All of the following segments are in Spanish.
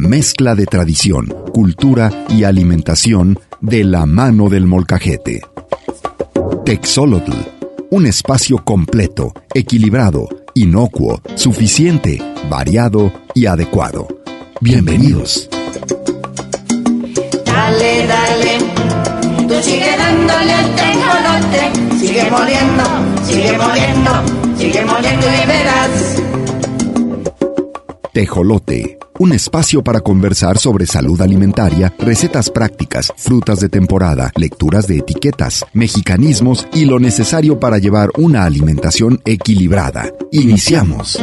Mezcla de tradición, cultura y alimentación de la mano del molcajete. Texolotl, un espacio completo, equilibrado, inocuo, suficiente, variado y adecuado. Bienvenidos. Dale, dale, tú sigue dándole al tejolote, sigue moliendo, sigue moliendo, sigue moliendo y verás. Tejolote, un espacio para conversar sobre salud alimentaria, recetas prácticas, frutas de temporada, lecturas de etiquetas, mexicanismos y lo necesario para llevar una alimentación equilibrada. Iniciamos.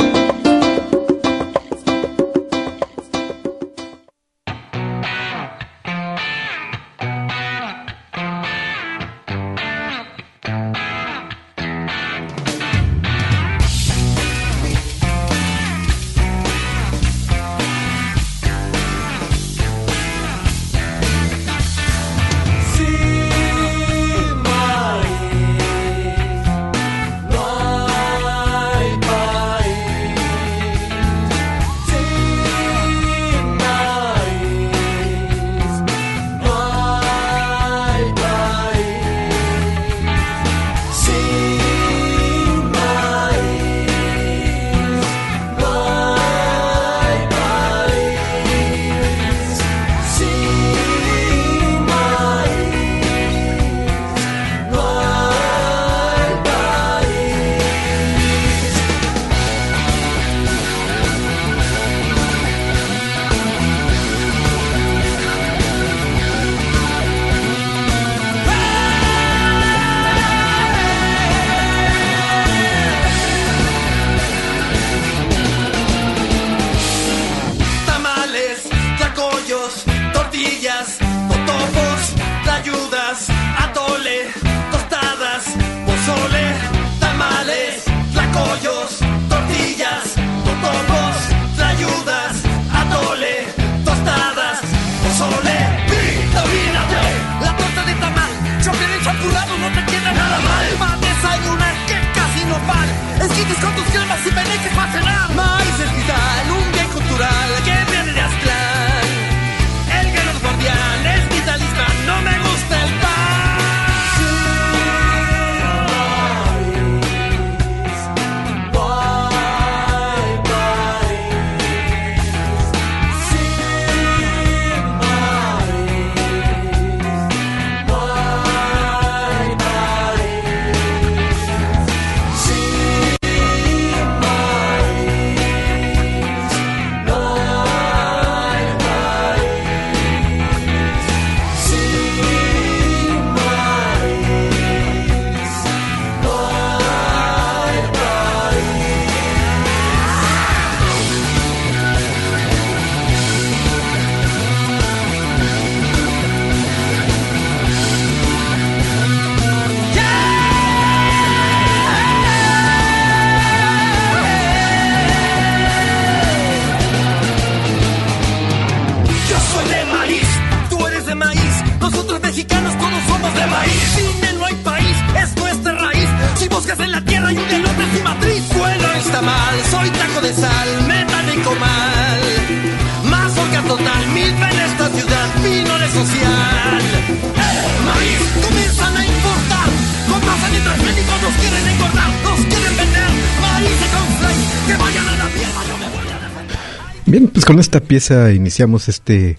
Bien, pues con esta pieza iniciamos este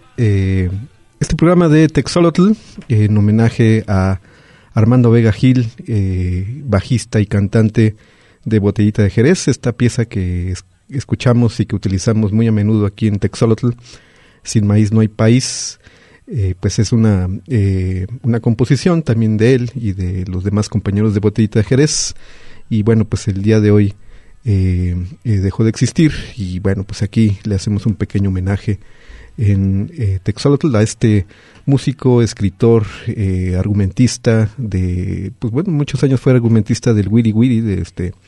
programa de Texolotl en homenaje a Armando Vega Gil, bajista y cantante de Botellita de Jerez. Esta pieza que escuchamos y que utilizamos muy a menudo aquí en Texolotl, Sin maíz no hay país, pues es una composición también de él y de los demás compañeros de Botellita de Jerez. Y bueno, pues el día de hoy dejó de existir y bueno, pues aquí le hacemos un pequeño homenaje en Texolotl a este músico, escritor, argumentista de, pues bueno, muchos años fue argumentista del Wiri Wiri, de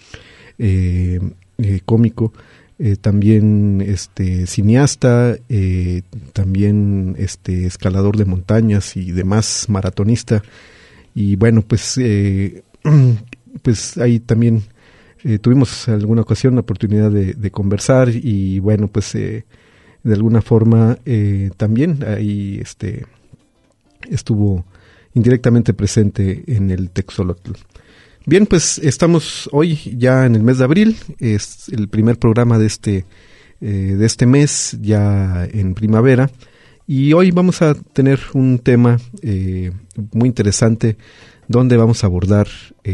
cómico, también cineasta, también escalador de montañas y demás, maratonista. Y bueno, pues pues ahí también tuvimos alguna ocasión la oportunidad de conversar y bueno, pues de alguna forma también ahí estuvo indirectamente presente en el Texolotl. Bien, pues estamos hoy ya en el mes de abril, es el primer programa de este mes, ya en primavera, y hoy vamos a tener un tema muy interesante donde vamos a abordar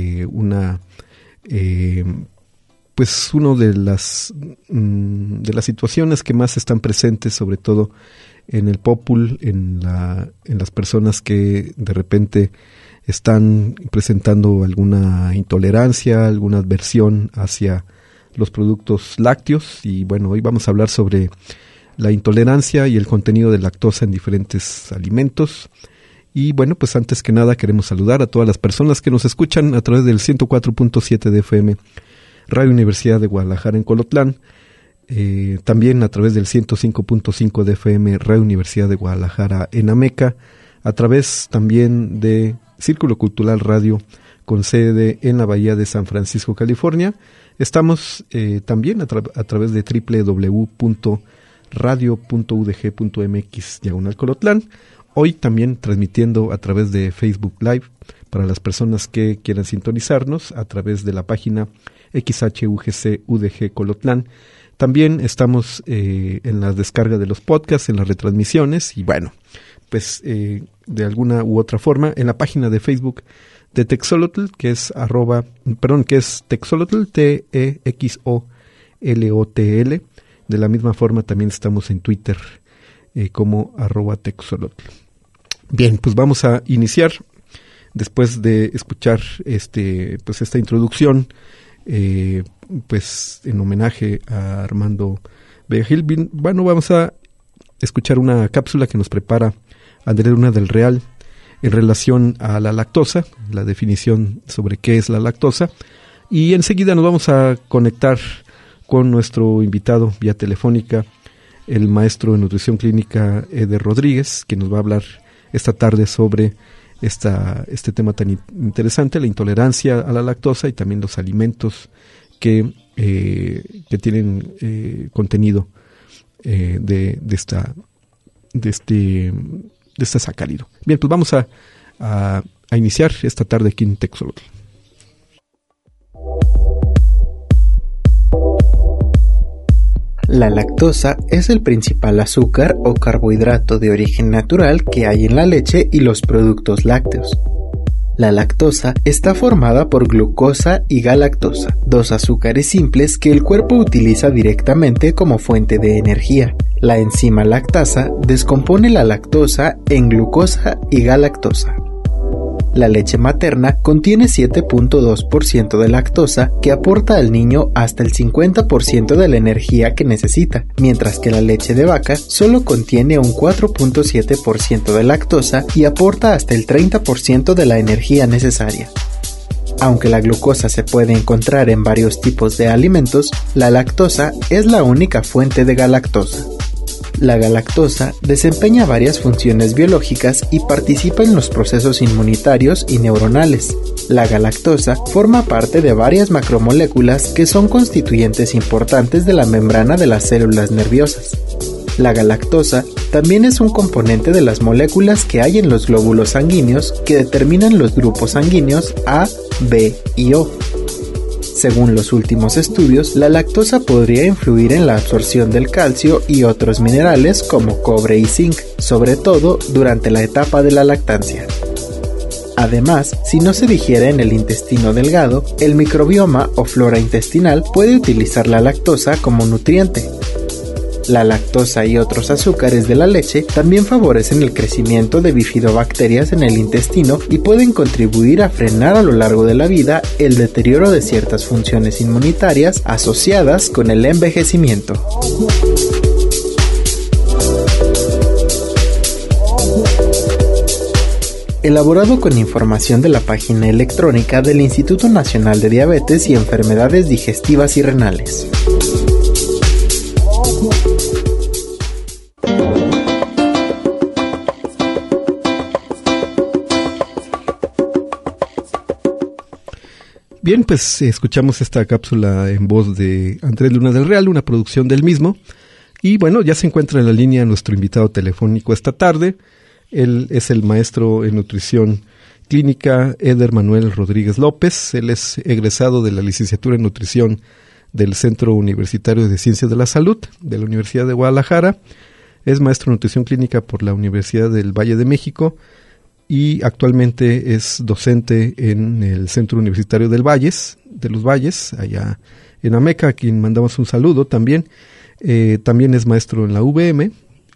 pues uno de las situaciones que más están presentes, sobre todo en el popul, en las personas que de repente están presentando alguna intolerancia, alguna adversión hacia los productos lácteos. Y bueno, hoy vamos a hablar sobre la intolerancia y el contenido de lactosa en diferentes alimentos. Y bueno, pues antes que nada queremos saludar a todas las personas que nos escuchan a través del 104.7 de FM, Radio Universidad de Guadalajara en Colotlán, también a través del 105.5 de FM, Radio Universidad de Guadalajara en Ameca, a través también de Círculo Cultural Radio con sede en la Bahía de San Francisco, California. Estamos también a través de www.radio.udg.mx/Colotlán. Hoy también transmitiendo a través de Facebook Live para las personas que quieran sintonizarnos a través de la página XHUGC UDG Colotlán. También estamos en la descarga de los podcasts, en las retransmisiones y bueno, pues de alguna u otra forma en la página de Facebook de Texolotl, que es Texolotl, TEXOLOTL. De la misma forma también estamos en Twitter como @Texolotl. Bien, pues vamos a iniciar después de escuchar esta introducción, pues en homenaje a Armando Vega Gil. Bueno, vamos a escuchar una cápsula que nos prepara Andrés Luna del Real en relación a la lactosa, la definición sobre qué es la lactosa, y enseguida nos vamos a conectar con nuestro invitado vía telefónica, el maestro de nutrición clínica Eder Rodríguez, que nos va a hablar esta tarde sobre este tema tan interesante, la intolerancia a la lactosa y también los alimentos que tienen contenido de este sacárido. Bien, pues vamos a iniciar esta tarde aquí en Texolotl. La lactosa es el principal azúcar o carbohidrato de origen natural que hay en la leche y los productos lácteos. La lactosa está formada por glucosa y galactosa, dos azúcares simples que el cuerpo utiliza directamente como fuente de energía. La enzima lactasa descompone la lactosa en glucosa y galactosa. La leche materna contiene 7.2% de lactosa que aporta al niño hasta el 50% de la energía que necesita, mientras que la leche de vaca solo contiene un 4.7% de lactosa y aporta hasta el 30% de la energía necesaria. Aunque la glucosa se puede encontrar en varios tipos de alimentos, la lactosa es la única fuente de galactosa. La galactosa desempeña varias funciones biológicas y participa en los procesos inmunitarios y neuronales. La galactosa forma parte de varias macromoléculas que son constituyentes importantes de la membrana de las células nerviosas. La galactosa también es un componente de las moléculas que hay en los glóbulos sanguíneos que determinan los grupos sanguíneos A, B y O. Según los últimos estudios, la lactosa podría influir en la absorción del calcio y otros minerales como cobre y zinc, sobre todo durante la etapa de la lactancia. Además, si no se digiere en el intestino delgado, el microbioma o flora intestinal puede utilizar la lactosa como nutriente. La lactosa y otros azúcares de la leche también favorecen el crecimiento de bifidobacterias en el intestino y pueden contribuir a frenar a lo largo de la vida el deterioro de ciertas funciones inmunitarias asociadas con el envejecimiento. Elaborado con información de la página electrónica del Instituto Nacional de Diabetes y Enfermedades Digestivas y Renales. Bien, pues escuchamos esta cápsula en voz de Andrés Luna del Real, una producción del mismo, Y bueno, ya se encuentra en la línea nuestro invitado telefónico esta tarde. Él es el maestro en nutrición clínica Eder Manuel Rodríguez López. Él es egresado de la licenciatura en nutrición del Centro Universitario de Ciencias de la Salud de la Universidad de Guadalajara. Es maestro en nutrición clínica por la Universidad del Valle de México y actualmente es docente en el Centro Universitario de los Valles, allá en Ameca, a quien mandamos un saludo también. También es maestro en la UVM,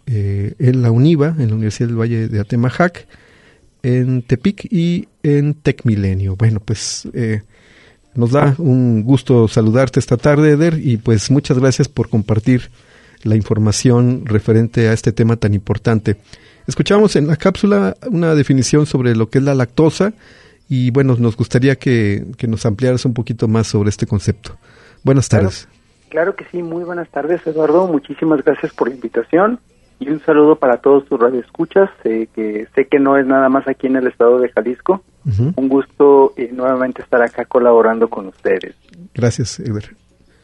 en la UNIVA, en la Universidad del Valle de Atemajac, en Tepic y en Tecmilenio. Bueno, pues nos da un gusto saludarte esta tarde, Eder, y pues muchas gracias por compartir la información referente a este tema tan importante. Escuchamos en la cápsula una definición sobre lo que es la lactosa y bueno, nos gustaría que nos ampliaras un poquito más sobre este concepto. Buenas tardes. Claro que sí, muy buenas tardes, Eduardo. Muchísimas gracias por la invitación y un saludo para todos tus radioescuchas. Que sé que no es nada más aquí en el estado de Jalisco. Uh-huh. Un gusto nuevamente estar acá colaborando con ustedes. Gracias, Eder.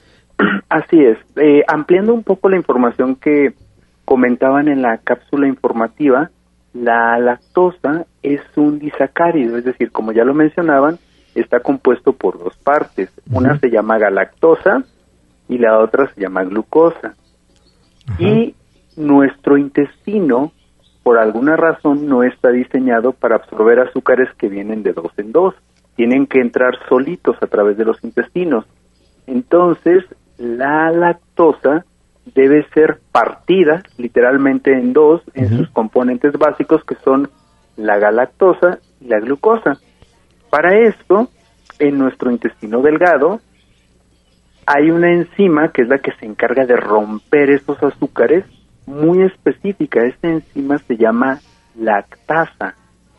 Así es. Ampliando un poco la información que comentaban en la cápsula informativa, la lactosa es un disacárido, es decir, como ya lo mencionaban, está compuesto por dos partes. Uh-huh. Una se llama galactosa y la otra se llama glucosa. Uh-huh. Y nuestro intestino, por alguna razón, no está diseñado para absorber azúcares que vienen de dos en dos. Tienen que entrar solitos a través de los intestinos. Entonces, la lactosa debe ser partida literalmente en dos, uh-huh, en sus componentes básicos, que son la galactosa y la glucosa. Para esto, en nuestro intestino delgado, hay una enzima que es la que se encarga de romper estos azúcares, muy específica. Esta enzima se llama lactasa.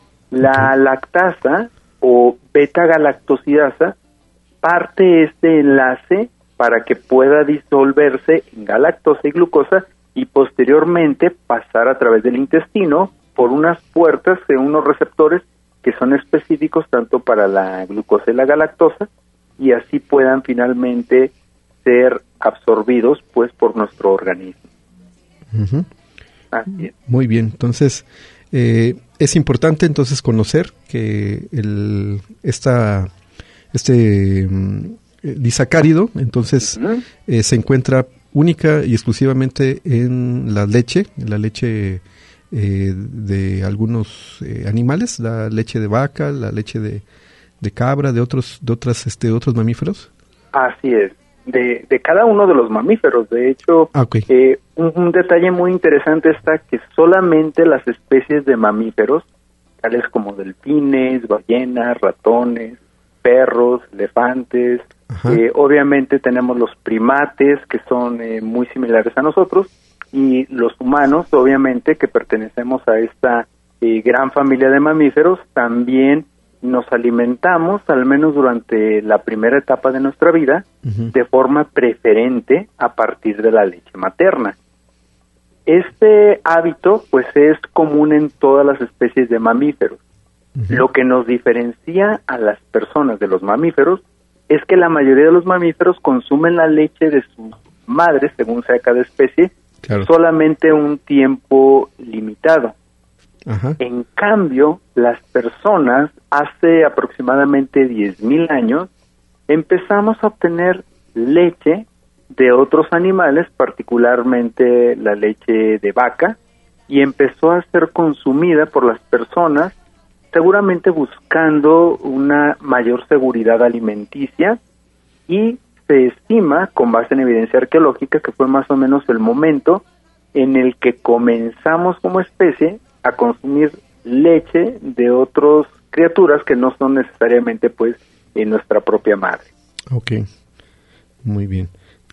La lactasa o beta-galactosidasa parte este enlace para que pueda disolverse en galactosa y glucosa y posteriormente pasar a través del intestino por unas puertas de unos receptores que son específicos tanto para la glucosa y la galactosa, y así puedan finalmente ser absorbidos pues por nuestro organismo. Uh-huh. Así es. Muy bien, entonces es importante entonces conocer que este disacárido entonces uh-huh, se encuentra única y exclusivamente en la leche de algunos animales, la leche de vaca, la leche de cabra, de otros mamíferos. Así es, de cada uno de los mamíferos. De hecho, okay, un detalle muy interesante está que solamente las especies de mamíferos, tales como delfines, ballenas, ratones, perros, elefantes, obviamente tenemos los primates, que son muy similares a nosotros, y los humanos, obviamente, que pertenecemos a esta gran familia de mamíferos, también nos alimentamos, al menos durante la primera etapa de nuestra vida, uh-huh, de forma preferente a partir de la leche materna. Este hábito, pues, es común en todas las especies de mamíferos. Uh-huh. Lo que nos diferencia a las personas de los mamíferos es que la mayoría de los mamíferos consumen la leche de sus madres, según sea cada especie, claro, solamente un tiempo limitado. Ajá. En cambio, las personas, hace aproximadamente 10,000 años, empezamos a obtener leche de otros animales, particularmente la leche de vaca, y empezó a ser consumida por las personas, seguramente buscando una mayor seguridad alimenticia, y se estima, con base en evidencia arqueológica, que fue más o menos el momento en el que comenzamos como especie a consumir leche de otras criaturas que no son necesariamente pues nuestra propia madre. Ok, muy bien.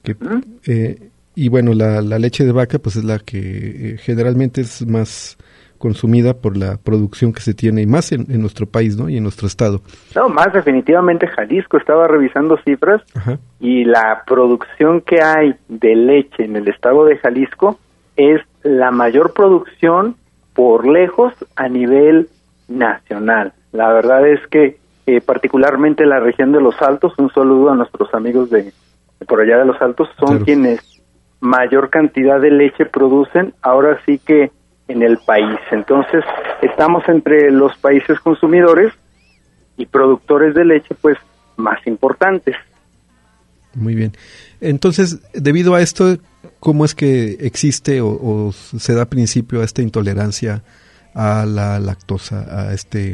Y bueno, la leche de vaca pues es la que generalmente es más consumida por la producción que se tiene, y más en nuestro país, ¿no? Y en nuestro estado. No, más definitivamente Jalisco. Estaba revisando cifras. Ajá. Y la producción que hay de leche en el estado de Jalisco es la mayor producción por lejos a nivel nacional. La verdad es que particularmente la región de Los Altos, un saludo a nuestros amigos de por allá de Los Altos, son claro, quienes mayor cantidad de leche producen, ahora sí que en el país. Entonces, estamos entre los países consumidores y productores de leche, pues, más importantes. Muy bien. Entonces, debido a esto, ¿cómo es que existe o se da principio a esta intolerancia a la lactosa?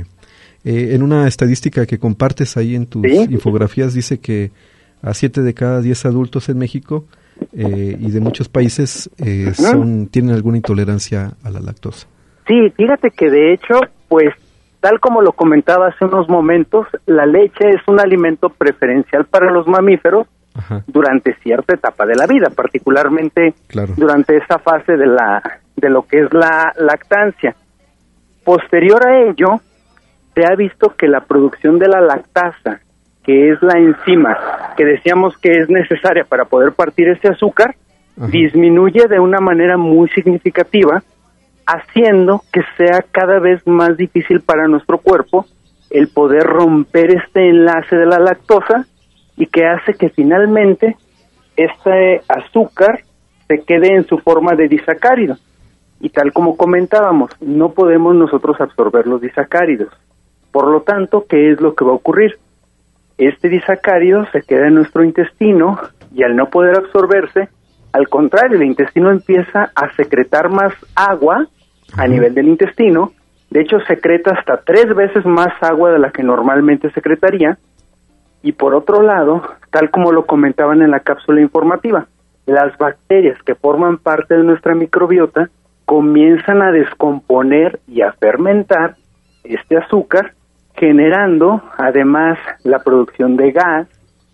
En una estadística que compartes ahí en tus infografías, dice que a 7 de cada 10 adultos en México y de muchos países tienen alguna intolerancia a la lactosa. Sí, fíjate que de hecho, pues, tal como lo comentaba hace unos momentos, la leche es un alimento preferencial para los mamíferos durante cierta etapa de la vida, particularmente durante esa fase de lo que es la lactancia. Posterior a ello, se ha visto que la producción de la lactasa, que es la enzima que decíamos que es necesaria para poder partir ese azúcar, disminuye de una manera muy significativa, haciendo que sea cada vez más difícil para nuestro cuerpo el poder romper este enlace de la lactosa, y que hace que finalmente este azúcar se quede en su forma de disacárido. Y tal como comentábamos, no podemos nosotros absorber los disacáridos. Por lo tanto, ¿qué es lo que va a ocurrir? Este disacárido se queda en nuestro intestino y al no poder absorberse, al contrario, el intestino empieza a secretar más agua a nivel del intestino. De hecho, secreta hasta 3 veces más agua de la que normalmente secretaría. Y por otro lado, tal como lo comentaban en la cápsula informativa, las bacterias que forman parte de nuestra microbiota comienzan a descomponer y a fermentar este azúcar, generando además la producción de gas.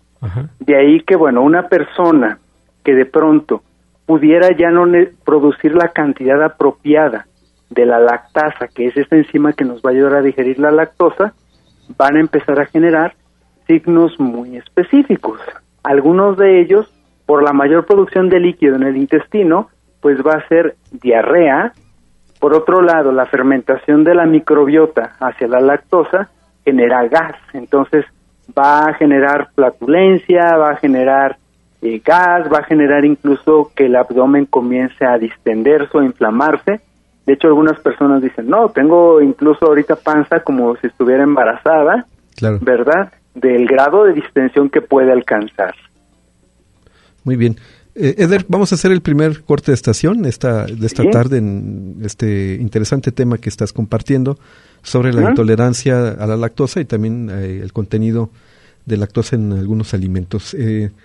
De ahí que, bueno, una persona que de pronto pudiera ya no producir la cantidad apropiada de la lactasa, que es esta enzima que nos va a ayudar a digerir la lactosa, van a empezar a generar signos muy específicos. Algunos de ellos, por la mayor producción de líquido en el intestino, pues va a ser diarrea. Por otro lado, la fermentación de la microbiota hacia la lactosa genera gas, entonces va a generar flatulencia, va a generar gas, va a generar incluso que el abdomen comience a distenderse o inflamarse. De hecho, algunas personas dicen, no, tengo incluso ahorita panza como si estuviera embarazada, ¿verdad? Del grado de distensión que puede alcanzar. Muy bien. Eder, vamos a hacer el primer corte de estación de esta tarde en este interesante tema que estás compartiendo sobre la intolerancia a la lactosa y también el contenido de lactosa en algunos alimentos.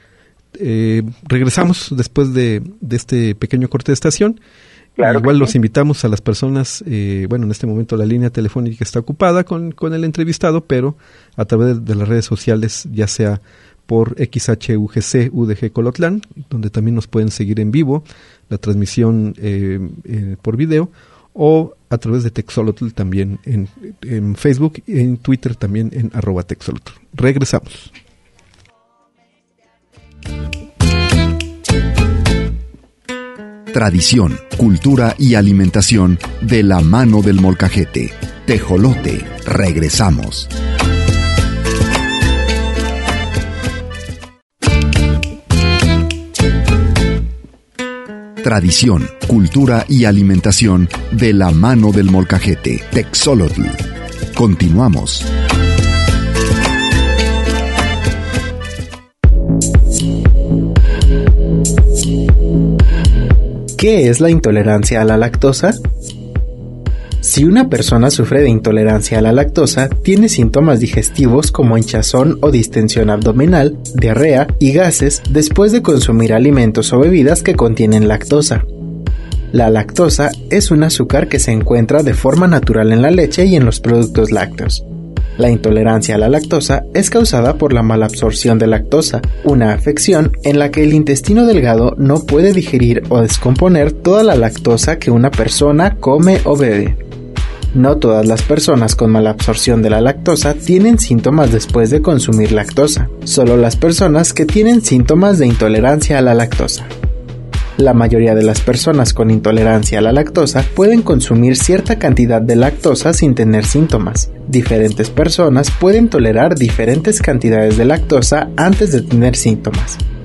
Regresamos después de este pequeño corte de estación. Igual los invitamos a las personas, en este momento la línea telefónica está ocupada con el entrevistado, pero a través de las redes sociales, ya sea por XHUGC UDG Colotlán, donde también nos pueden seguir en vivo, la transmisión por video, o a través de Texolotl también en Facebook y en Twitter también en @Texolotl. Regresamos. Tradición, cultura y alimentación de la mano del molcajete. Tejolote. Regresamos. Tradición, cultura y alimentación de la mano del molcajete. Texolotl. Continuamos. ¿Qué es la intolerancia a la lactosa? Si una persona sufre de intolerancia a la lactosa, tiene síntomas digestivos como hinchazón o distensión abdominal, diarrea y gases después de consumir alimentos o bebidas que contienen lactosa. La lactosa es un azúcar que se encuentra de forma natural en la leche y en los productos lácteos. La intolerancia a la lactosa es causada por la malabsorción de lactosa, una afección en la que el intestino delgado no puede digerir o descomponer toda la lactosa que una persona come o bebe. No todas las personas con malabsorción de la lactosa tienen síntomas después de consumir lactosa, solo las personas que tienen síntomas de intolerancia a la lactosa. La mayoría de las personas con intolerancia a la lactosa pueden consumir cierta cantidad de lactosa sin tener síntomas. Diferentes personas pueden tolerar diferentes cantidades de lactosa antes de tener síntomas.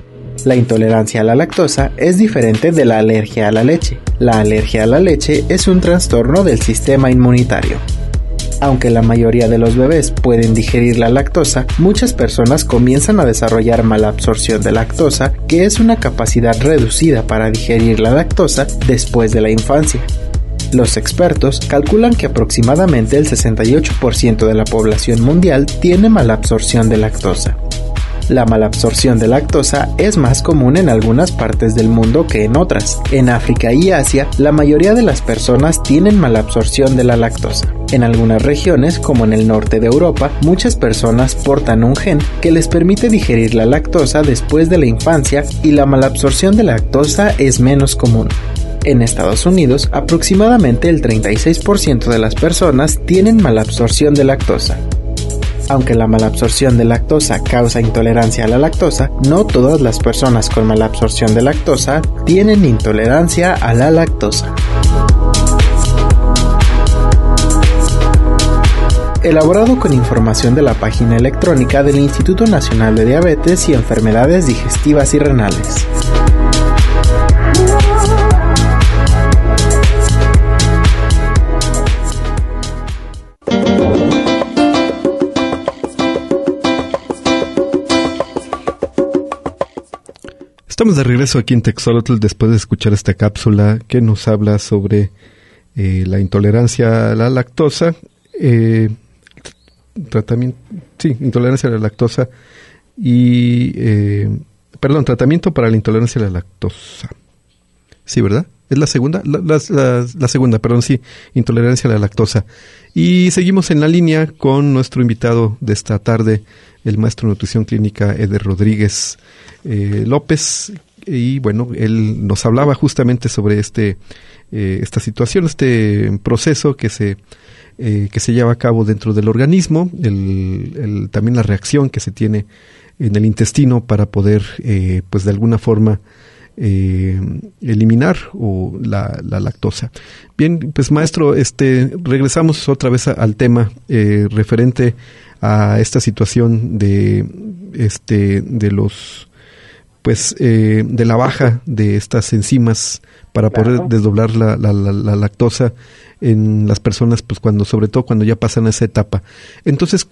La intolerancia a la lactosa es diferente de la alergia a la leche. La alergia a la leche es un trastorno del sistema inmunitario. Aunque la mayoría de los bebés pueden digerir la lactosa, muchas personas comienzan a desarrollar malabsorción de lactosa, que es una capacidad reducida para digerir la lactosa después de la infancia. Los expertos calculan que aproximadamente el 68% de la población mundial tiene malabsorción de lactosa. La malabsorción de lactosa es más común en algunas partes del mundo que en otras. En África y Asia, la mayoría de las personas tienen malabsorción de la lactosa. En algunas regiones, como en el norte de Europa, muchas personas portan un gen que les permite digerir la lactosa después de la infancia y la malabsorción de lactosa es menos común. En Estados Unidos, aproximadamente el 36% de las personas tienen malabsorción de lactosa. Aunque la malabsorción de lactosa causa intolerancia a la lactosa, no todas las personas con malabsorción de lactosa tienen intolerancia a la lactosa. Elaborado con información de la página electrónica del Instituto Nacional de Diabetes y Enfermedades Digestivas y Renales. Estamos de regreso aquí en Texolotl después de escuchar esta cápsula que nos habla sobre la intolerancia a la lactosa, intolerancia a la lactosa y, tratamiento para la intolerancia a la lactosa. Sí, ¿verdad? ¿Es la segunda? La segunda, intolerancia a la lactosa. Y seguimos en la línea con nuestro invitado de esta tarde, el maestro de nutrición clínica Eder Rodríguez López, y bueno, él nos hablaba justamente sobre esta situación, este proceso que se lleva a cabo dentro del organismo, también la reacción que se tiene en el intestino para poder, pues de alguna forma, eliminar la lactosa. Bien, pues maestro, regresamos otra vez al tema referente a esta situación de los de la baja de estas enzimas para poder desdoblar la lactosa en las personas, pues sobre todo cuando ya pasan esa etapa. Entonces,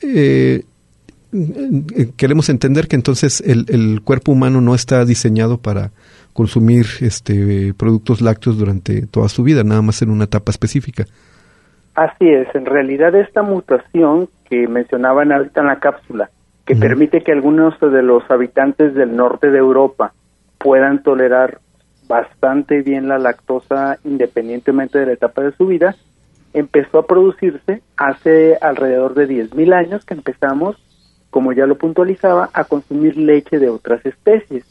queremos entender que entonces el cuerpo humano no está diseñado para consumir productos lácteos durante toda su vida, nada más en una etapa específica. Así es, en realidad esta mutación que mencionaban ahorita en la cápsula, que permite que algunos de los habitantes del norte de Europa puedan tolerar bastante bien la lactosa independientemente de la etapa de su vida, empezó a producirse hace alrededor de 10,000 años que empezamos, como ya lo puntualizaba, a consumir leche de otras especies.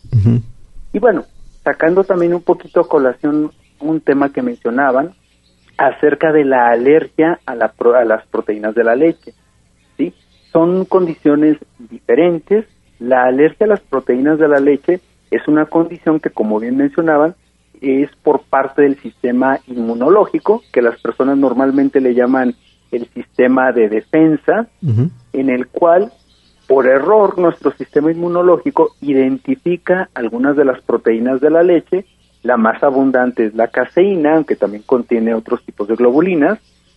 Y bueno, sacando también un poquito a colación un tema que mencionaban acerca de la alergia a las proteínas de la leche, ¿sí? Son condiciones diferentes. La alergia a las proteínas de la leche es una condición que, como bien mencionaban, es por parte del sistema inmunológico, que las personas normalmente le llaman el sistema de defensa, en el cual, por error, nuestro sistema inmunológico identifica algunas de las proteínas de la leche. La más abundante es la caseína, aunque también contiene otros tipos de globulinas,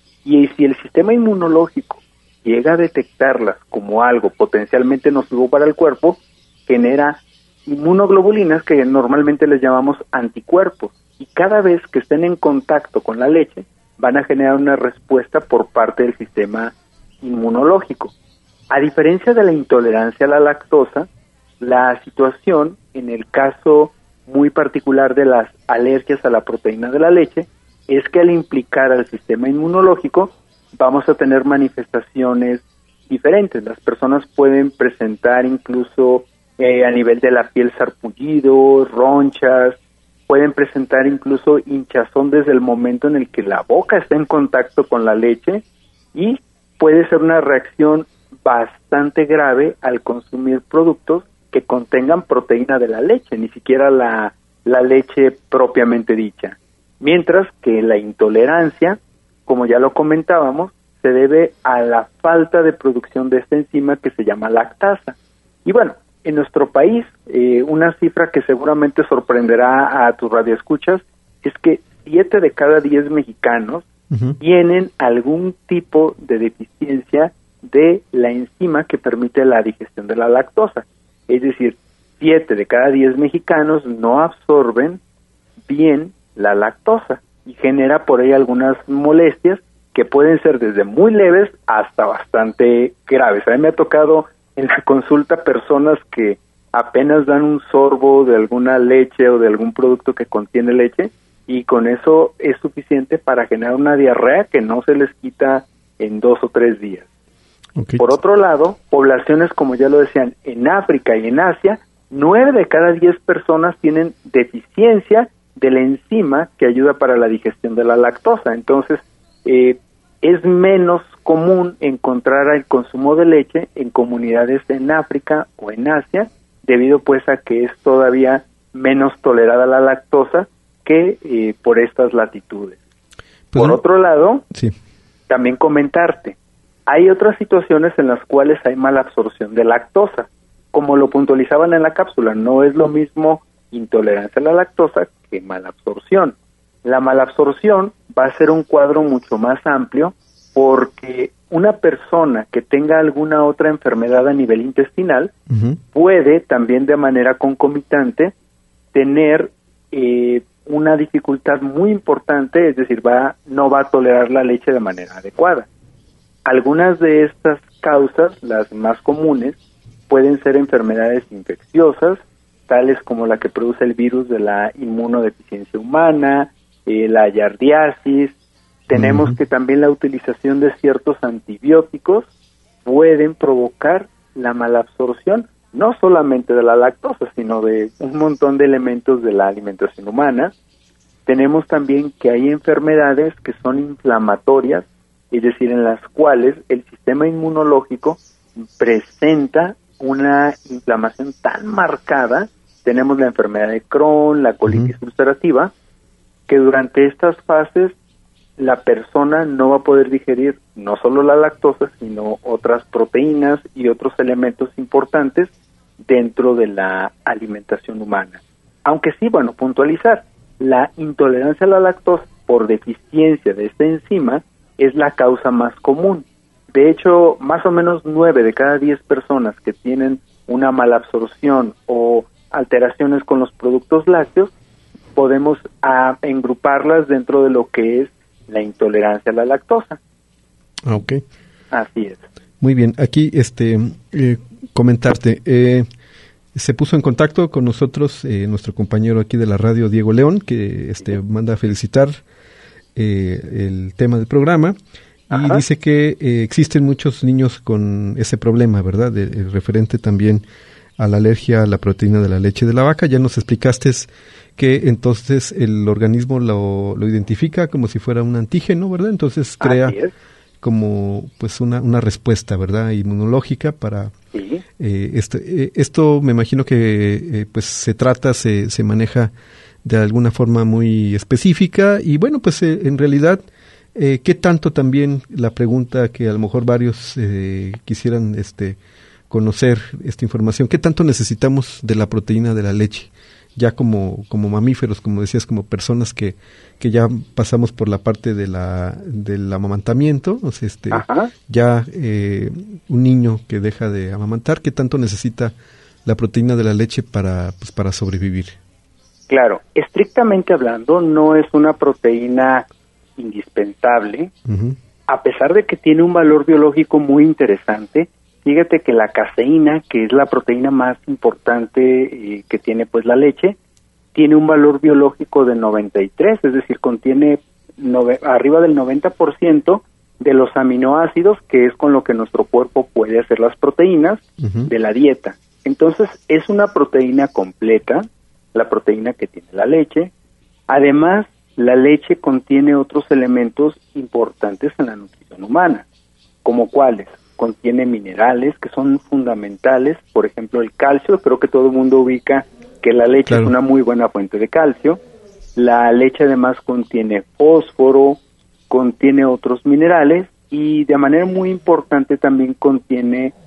y si el sistema inmunológico llega a detectarlas como algo potencialmente nocivo para el cuerpo, genera inmunoglobulinas que normalmente les llamamos anticuerpos, y cada vez que estén en contacto con la leche van a generar una respuesta por parte del sistema inmunológico. A diferencia de la intolerancia a la lactosa, la situación en el caso muy particular de las alergias a la proteína de la leche es que al implicar al sistema inmunológico vamos a tener manifestaciones diferentes. Las personas pueden presentar incluso a nivel de la piel sarpullidos, ronchas, pueden presentar incluso hinchazón desde el momento en el que la boca está en contacto con la leche, y puede ser una reacción bastante grave al consumir productos que contengan proteína de la leche, ni siquiera la leche propiamente dicha. Mientras que la intolerancia, como ya lo comentábamos, se debe a la falta de producción de esta enzima que se llama lactasa. Y bueno, en nuestro país, una cifra que seguramente sorprenderá a tus radioescuchas, es que 7 de cada 10 mexicanos tienen algún tipo de deficiencia de la enzima que permite la digestión de la lactosa. Es decir, 7 de cada 10 mexicanos no absorben bien la lactosa y genera por ahí algunas molestias que pueden ser desde muy leves hasta bastante graves. A mí me ha tocado en la consulta personas que apenas dan un sorbo de alguna leche o de algún producto que contiene leche y con eso es suficiente para generar una diarrea que no se les quita en 2 o 3 días. Okay. Por otro lado, poblaciones, como ya lo decían, en África y en Asia, 9 de cada 10 personas tienen deficiencia de la enzima que ayuda para la digestión de la lactosa. Entonces, es menos común encontrar el consumo de leche en comunidades en África o en Asia, debido pues a que es todavía menos tolerada la lactosa que por estas latitudes. Por otro lado, también comentarte, hay otras situaciones en las cuales hay mala absorción de lactosa, como lo puntualizaban en la cápsula. No es lo mismo intolerancia a la lactosa que mala absorción. La mala absorción va a ser un cuadro mucho más amplio porque una persona que tenga alguna otra enfermedad a nivel intestinal puede también de manera concomitante tener una dificultad muy importante, es decir, no va a tolerar la leche de manera adecuada. Algunas de estas causas, las más comunes, pueden ser enfermedades infecciosas, tales como la que produce el virus de la inmunodeficiencia humana, la yardiasis. Tenemos que también la utilización de ciertos antibióticos pueden provocar la malabsorción, no solamente de la lactosa, sino de un montón de elementos de la alimentación humana. Tenemos también que hay enfermedades que son inflamatorias, es decir, en las cuales el sistema inmunológico presenta una inflamación tan marcada. Tenemos la enfermedad de Crohn, la colitis ulcerativa, que durante estas fases la persona no va a poder digerir no solo la lactosa, sino otras proteínas y otros elementos importantes dentro de la alimentación humana. Aunque sí, bueno, puntualizar, la intolerancia a la lactosa por deficiencia de esta enzima es la causa más común. De hecho, más o menos 9 de cada 10 personas que tienen una malabsorción o alteraciones con los productos lácteos, podemos engruparlas dentro de lo que es la intolerancia a la lactosa. Ok. Así es. Muy bien. Aquí, comentarte, se puso en contacto con nosotros nuestro compañero aquí de la radio, Diego León, que manda a felicitar el tema del programa. Y dice que existen muchos niños con ese problema, ¿verdad? Referente también a la alergia a la proteína de la leche de la vaca. Ya nos explicaste que entonces el organismo lo identifica como si fuera un antígeno, ¿verdad? Entonces crea como pues una respuesta, ¿verdad? Inmunológica para esto me imagino que pues se maneja de alguna forma muy específica y bueno, pues en realidad ¿qué tanto también la pregunta que a lo mejor varios quisieran conocer esta información, qué tanto necesitamos de la proteína de la leche? Ya como mamíferos, como decías, como personas que ya pasamos por la parte del amamantamiento, o sea, ya un niño que deja de amamantar, ¿qué tanto necesita la proteína de la leche para sobrevivir? Claro, estrictamente hablando, no es una proteína indispensable, a pesar de que tiene un valor biológico muy interesante. Fíjate que la caseína, que es la proteína más importante que tiene pues la leche, tiene un valor biológico de 93, es decir, contiene arriba del 90% de los aminoácidos, que es con lo que nuestro cuerpo puede hacer las proteínas de la dieta. Entonces, es una proteína completa, la proteína que tiene la leche. Además, la leche contiene otros elementos importantes en la nutrición humana, como cuáles. Contiene minerales que son fundamentales, por ejemplo el calcio. Creo que todo el mundo ubica que la leche es una muy buena fuente de calcio. La leche además contiene fósforo, contiene otros minerales y de manera muy importante también contiene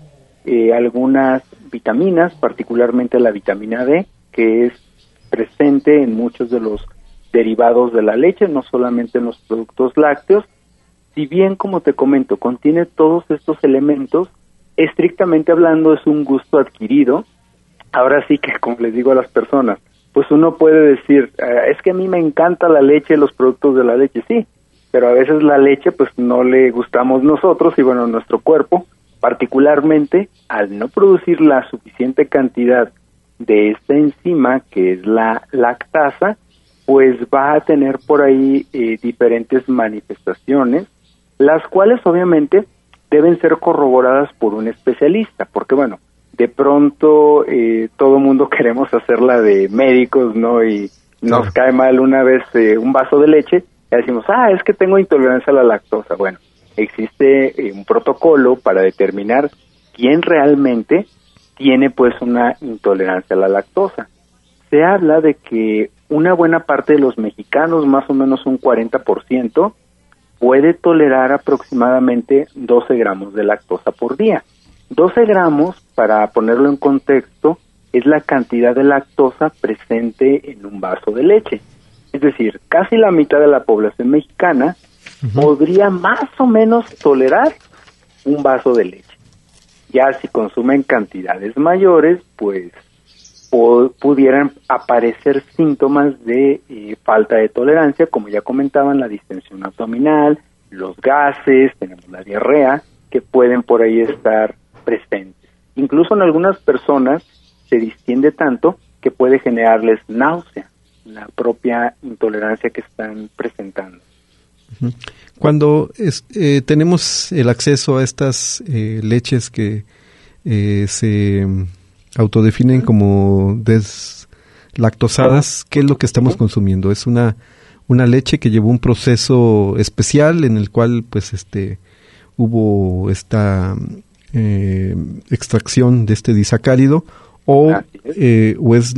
algunas vitaminas, particularmente la vitamina D, que es presente en muchos de los derivados de la leche, no solamente en los productos lácteos. Si bien, como te comento, contiene todos estos elementos, estrictamente hablando es un gusto adquirido. Ahora sí que, como les digo a las personas, pues uno puede decir, es que a mí me encanta la leche, los productos de la leche, sí, pero a veces la leche pues no le gustamos nosotros y bueno, nuestro cuerpo, particularmente al no producir la suficiente cantidad de esta enzima, que es la lactasa, pues va a tener por ahí diferentes manifestaciones, las cuales obviamente deben ser corroboradas por un especialista, porque bueno, de pronto todo mundo queremos hacerla de médicos, ¿no? Y nos cae mal una vez un vaso de leche y decimos, es que tengo intolerancia a la lactosa. Bueno, existe un protocolo para determinar quién realmente tiene pues una intolerancia a la lactosa. Se habla de que una buena parte de los mexicanos, más o menos un 40%, puede tolerar aproximadamente 12 gramos de lactosa por día. 12 gramos, para ponerlo en contexto, es la cantidad de lactosa presente en un vaso de leche. Es decir, casi la mitad de la población mexicana podría más o menos tolerar un vaso de leche. Ya si consumen cantidades mayores, pues pudieran aparecer síntomas de falta de tolerancia, como ya comentaban, la distensión abdominal, los gases, tenemos la diarrea, que pueden por ahí estar presentes. Incluso en algunas personas se distiende tanto que puede generarles náusea, la propia intolerancia que están presentando. Cuando tenemos el acceso a estas leches que se autodefinen como deslactosadas, ¿qué es lo que estamos consumiendo? ¿Es una leche que llevó un proceso especial en el cual pues hubo esta extracción de este disacárido o es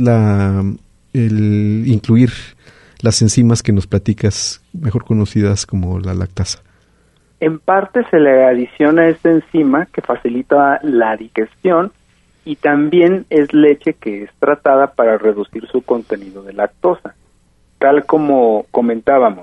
el incluir las enzimas que nos platicas, mejor conocidas como la lactasa? En parte se le adiciona esta enzima que facilita la digestión y también es leche que es tratada para reducir su contenido de lactosa. Tal como comentábamos,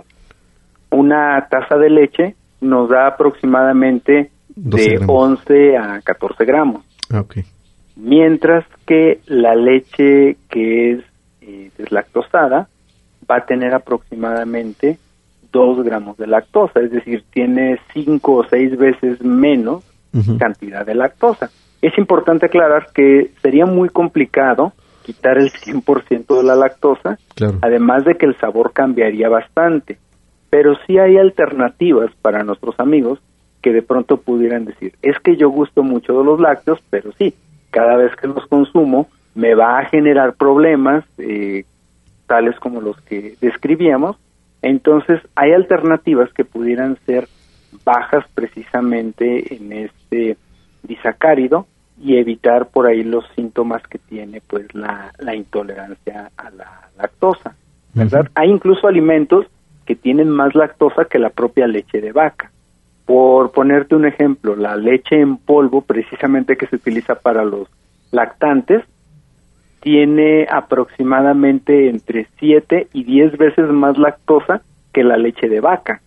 una taza de leche nos da aproximadamente de 11 a 14 gramos. Okay. Mientras que la leche que es deslactosada va a tener aproximadamente 2 gramos de lactosa, es decir, tiene 5 o 6 veces menos cantidad de lactosa. Es importante aclarar que sería muy complicado quitar el 100% de la lactosa, claro, además de que el sabor cambiaría bastante, pero sí hay alternativas para nuestros amigos que de pronto pudieran decir, es que yo gusto mucho de los lácteos, pero sí, cada vez que los consumo me va a generar problemas tales como los que describíamos. Entonces hay alternativas que pudieran ser bajas precisamente en este disacárido y evitar por ahí los síntomas que tiene pues la intolerancia a la lactosa, ¿verdad? Hay incluso alimentos que tienen más lactosa que la propia leche de vaca. Por ponerte un ejemplo, la leche en polvo, precisamente que se utiliza para los lactantes, tiene aproximadamente entre 7 y 10 veces más lactosa que la leche de vaca.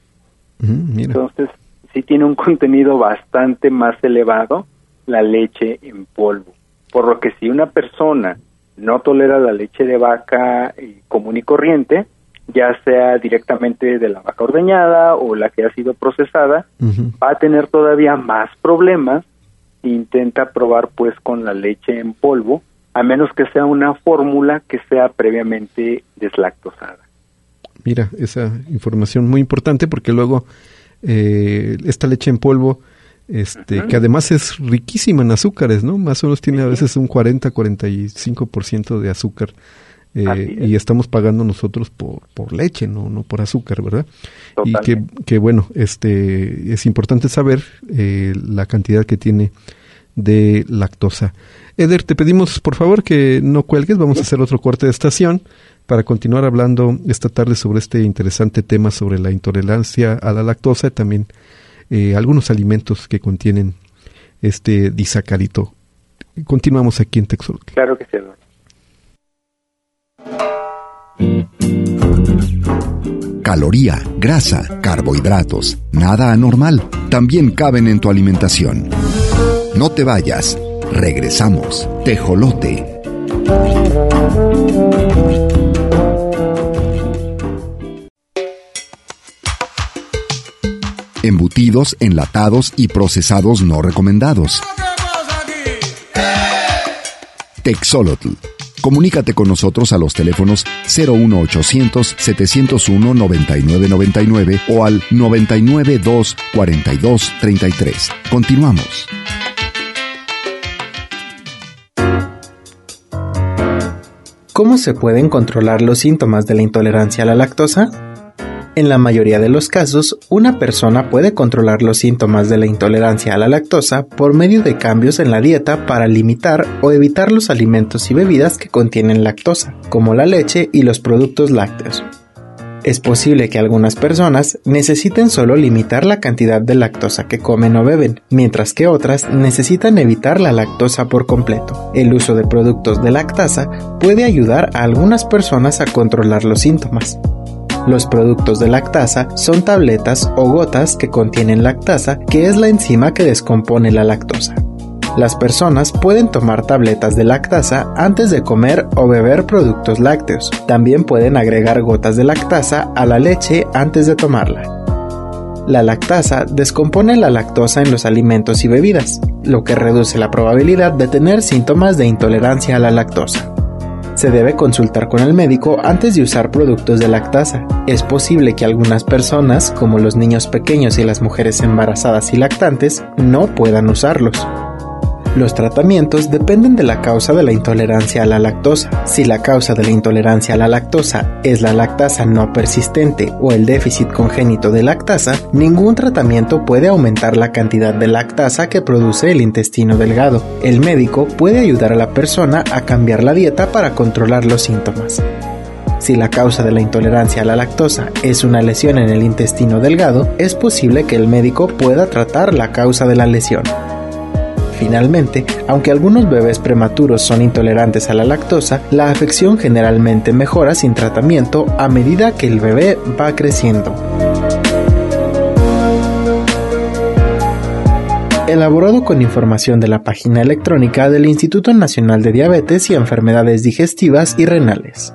Entonces, sí tiene un contenido bastante más elevado la leche en polvo. Por lo que si una persona no tolera la leche de vaca común y corriente, ya sea directamente de la vaca ordeñada o la que ha sido procesada, va a tener todavía más problemas si intenta probar pues con la leche en polvo, a menos que sea una fórmula que sea previamente deslactosada. Mira, esa información muy importante porque luego esta leche en polvo, que además es riquísima en azúcares, ¿no? Más o menos tiene a veces un 40-45% de azúcar. Y estamos pagando nosotros por leche, no por azúcar, ¿verdad? Totalmente. Y que bueno, es importante saber la cantidad que tiene de lactosa. Eder, te pedimos por favor que no cuelgues, vamos a hacer otro corte de estación para continuar hablando esta tarde sobre este interesante tema sobre la intolerancia a la lactosa y también algunos alimentos que contienen este disacárido. Continuamos aquí en Texolotl. Claro que sí, Eduardo. Caloría, grasa, carbohidratos, nada anormal, también caben en tu alimentación. No te vayas, regresamos. Tejolote. Embutidos, enlatados y procesados no recomendados. Texolotl. Comunícate con nosotros a los teléfonos 01800-701-9999 o al 992-4233. Continuamos. ¿Cómo se pueden controlar los síntomas de la intolerancia a la lactosa? En la mayoría de los casos, una persona puede controlar los síntomas de la intolerancia a la lactosa por medio de cambios en la dieta para limitar o evitar los alimentos y bebidas que contienen lactosa, como la leche y los productos lácteos. Es posible que algunas personas necesiten solo limitar la cantidad de lactosa que comen o beben, mientras que otras necesitan evitar la lactosa por completo. El uso de productos de lactasa puede ayudar a algunas personas a controlar los síntomas. Los productos de lactasa son tabletas o gotas que contienen lactasa, que es la enzima que descompone la lactosa. Las personas pueden tomar tabletas de lactasa antes de comer o beber productos lácteos. También pueden agregar gotas de lactasa a la leche antes de tomarla. La lactasa descompone la lactosa en los alimentos y bebidas, lo que reduce la probabilidad de tener síntomas de intolerancia a la lactosa. Se debe consultar con el médico antes de usar productos de lactasa. Es posible que algunas personas, como los niños pequeños y las mujeres embarazadas y lactantes, no puedan usarlos. Los tratamientos dependen de la causa de la intolerancia a la lactosa. Si la causa de la intolerancia a la lactosa es la lactasa no persistente o el déficit congénito de lactasa, ningún tratamiento puede aumentar la cantidad de lactasa que produce el intestino delgado. El médico puede ayudar a la persona a cambiar la dieta para controlar los síntomas. Si la causa de la intolerancia a la lactosa es una lesión en el intestino delgado, es posible que el médico pueda tratar la causa de la lesión. Finalmente, aunque algunos bebés prematuros son intolerantes a la lactosa, la afección generalmente mejora sin tratamiento a medida que el bebé va creciendo. Elaborado con información de la página electrónica del Instituto Nacional de Diabetes y Enfermedades Digestivas y Renales.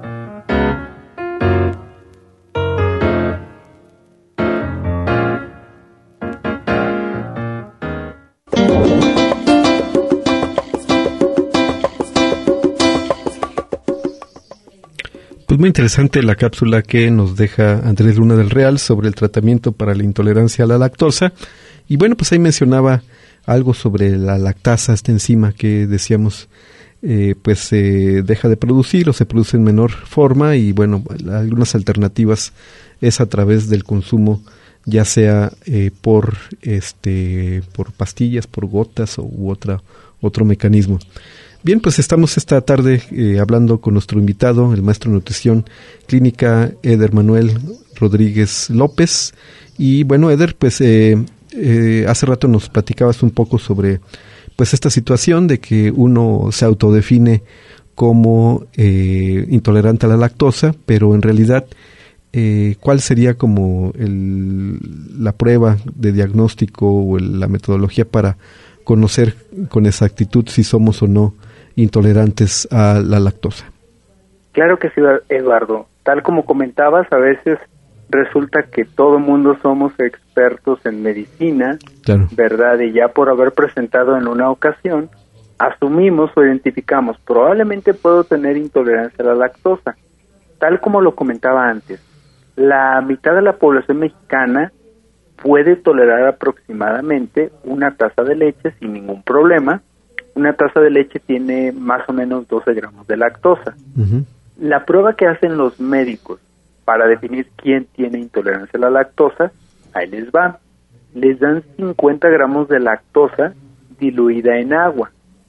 Pues muy interesante la cápsula que nos deja Andrés Luna del Real sobre el tratamiento para la intolerancia a la lactosa. Y bueno, pues ahí mencionaba algo sobre la lactasa, esta enzima que decíamos pues se deja de producir o se produce en menor forma, y bueno, algunas alternativas es a través del consumo, ya sea por pastillas, por gotas u otro mecanismo. Bien, pues estamos esta tarde hablando con nuestro invitado, el maestro de nutrición clínica Eder Manuel Rodríguez López. Y bueno, Eder, pues hace rato nos platicabas un poco sobre pues esta situación de que uno se autodefine como intolerante a la lactosa, pero en realidad ¿cuál sería como la prueba de diagnóstico o la metodología para conocer con exactitud si somos o no intolerantes a la lactosa? Claro que sí, Eduardo. Tal como comentabas, a veces resulta que todo mundo somos expertos en medicina, claro, ¿verdad? Y ya por haber presentado en una ocasión, asumimos o identificamos, probablemente puedo tener intolerancia a la lactosa. Tal como lo comentaba antes, la mitad de la población mexicana puede tolerar aproximadamente una taza de leche sin ningún problema. Una taza de leche tiene más o menos 12 gramos de lactosa. Uh-huh. La prueba que hacen los médicos para definir quién tiene intolerancia a la lactosa, ahí les va. Les dan 50 gramos de lactosa diluida en agua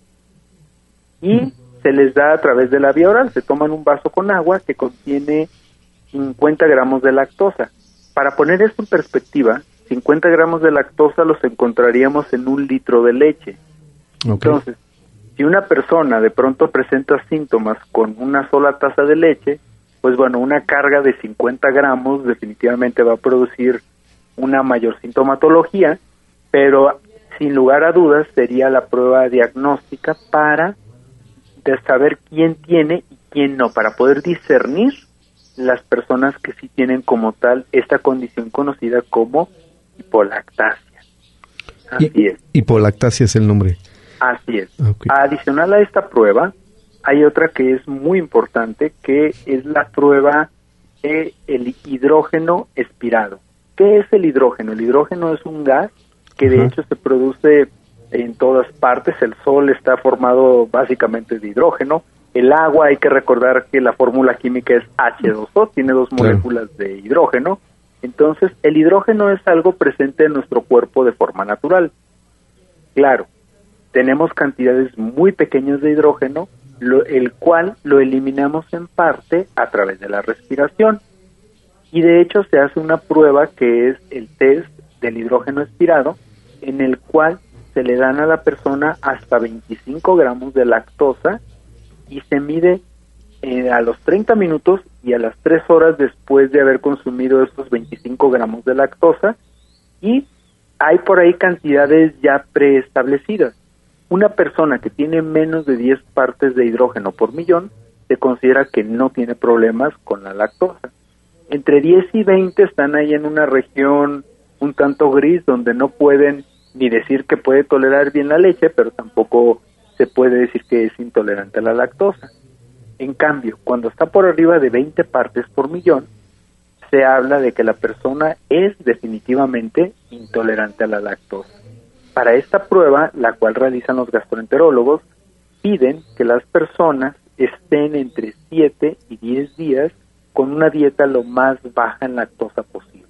y se les da a través de la vía oral. Se toman un vaso con agua que contiene 50 gramos de lactosa. Para poner esto en perspectiva, 50 gramos de lactosa los encontraríamos en 1 litro de leche. Entonces, si una persona de pronto presenta síntomas con una sola taza de leche, pues bueno, una carga de 50 gramos definitivamente va a producir una mayor sintomatología, pero sin lugar a dudas sería la prueba diagnóstica para saber quién tiene y quién no, para poder discernir las personas que sí tienen como tal esta condición conocida como hipolactasia. Así es. Hipolactasia es el nombre. Así es. Adicional a esta prueba, hay otra que es muy importante, que es la prueba del hidrógeno expirado. ¿Qué es el hidrógeno? El hidrógeno es un gas que de hecho se produce en todas partes. El sol está formado básicamente de hidrógeno. El agua, hay que recordar que la fórmula química es H2O, tiene dos moléculas de hidrógeno. Entonces, el hidrógeno es algo presente en nuestro cuerpo de forma natural. Claro, tenemos cantidades muy pequeñas de hidrógeno, el cual lo eliminamos en parte a través de la respiración. Y de hecho se hace una prueba que es el test del hidrógeno expirado, en el cual se le dan a la persona hasta 25 gramos de lactosa y se mide a los 30 minutos y a las 3 horas después de haber consumido estos 25 gramos de lactosa, y hay por ahí cantidades ya preestablecidas. Una persona que tiene menos de 10 partes de hidrógeno por millón se considera que no tiene problemas con la lactosa. Entre 10 y 20 están ahí en una región un tanto gris, donde no pueden ni decir que puede tolerar bien la leche, pero tampoco se puede decir que es intolerante a la lactosa. En cambio, cuando está por arriba de 20 partes por millón, se habla de que la persona es definitivamente intolerante a la lactosa. Para esta prueba, la cual realizan los gastroenterólogos, piden que las personas estén entre 7 y 10 días con una dieta lo más baja en lactosa posible.